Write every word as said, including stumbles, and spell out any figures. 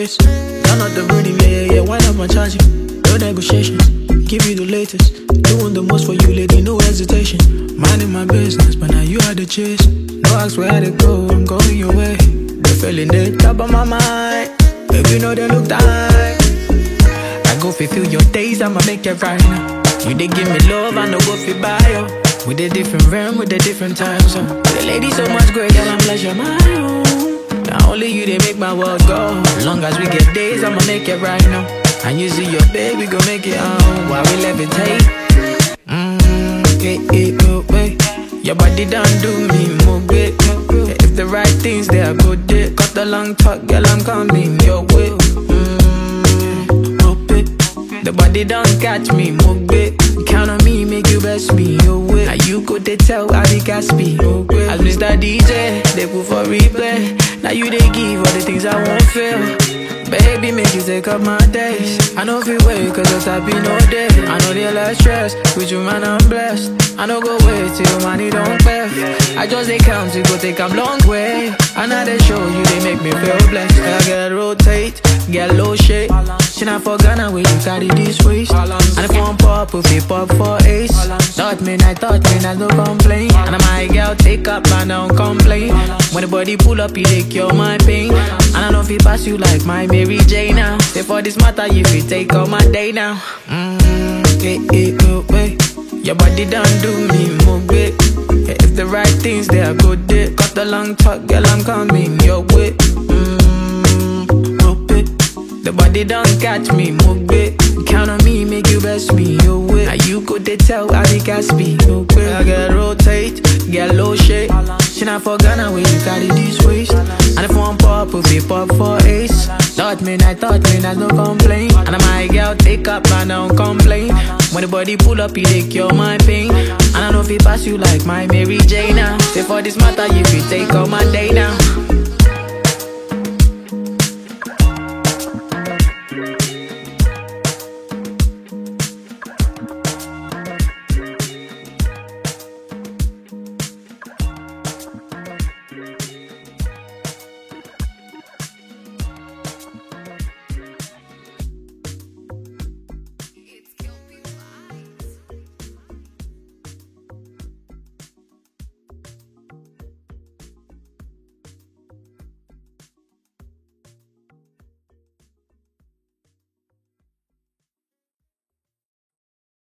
ways. Turn up the rhythm, yeah, yeah, yeah. Wind up my charging. No negotiations. Give you the latest. Doing the most for you, lady, no hesitation. Minding my business, but now you had the chase. No ask where to go, I'm going your way. The feeling they top of my mind. Baby, you know they look tight. I go fulfill your days, I'ma make it right now. You they give me love, I know what you buy, yo. With a different realm, with a different time zone. The lady so much great that I'm pleasure my own. Now only you, they make my world go. As long as we get days, I'ma make it right now. And you see your baby, gon' make it on. While we levitate. Mmm, hey, hey, oh, wait. Your body done do me more good. If the right things, they are good. Day. Cut the long talk, girl, I'm coming your way. Mmm, hope it. The body don't catch me more good. Count on me, make you best me your way. Now you could they tell how they got me. As Mister D J, they put for replay. Now you they give all the things I won't feel. Baby, make you take up my days. I know if you wait, cause it's happy no day. I know they less stress, with you man I'm blessed. I know go wait till money don't pay. I just they count to go take a long way. And now they show you, they make me feel blessed. I get rotate, get low shade. She not for Ghana where you carry this waist. And if one pop, if it pop for ace. Thought me, I thought me, I no complain. And my girl take up, I don't complain. When the body pull up, you they cure my pain. And I know if it pass you like my Mary J now. Say for this matter, you fit take all my day now. Mmm, hey, hey, oh, wait. Your body done do me more good. If the right things, they are good. Day. Cut the long talk, girl, I'm coming your way. Mmm, hope it. The body don't catch me more good. Count on me, make you best me your way. Now you could they tell how they got me your way. I get rotate, get low shade. She not for Ghana where you carry this waist. And if one pop, if it pop for ace. Thought me, I thought me, I no complain. And my girl take up, I don't complain. When the body pull up, you they cure my pain. And I know if it pass you like my Mary J now. Say for this matter, you fit take all my day now.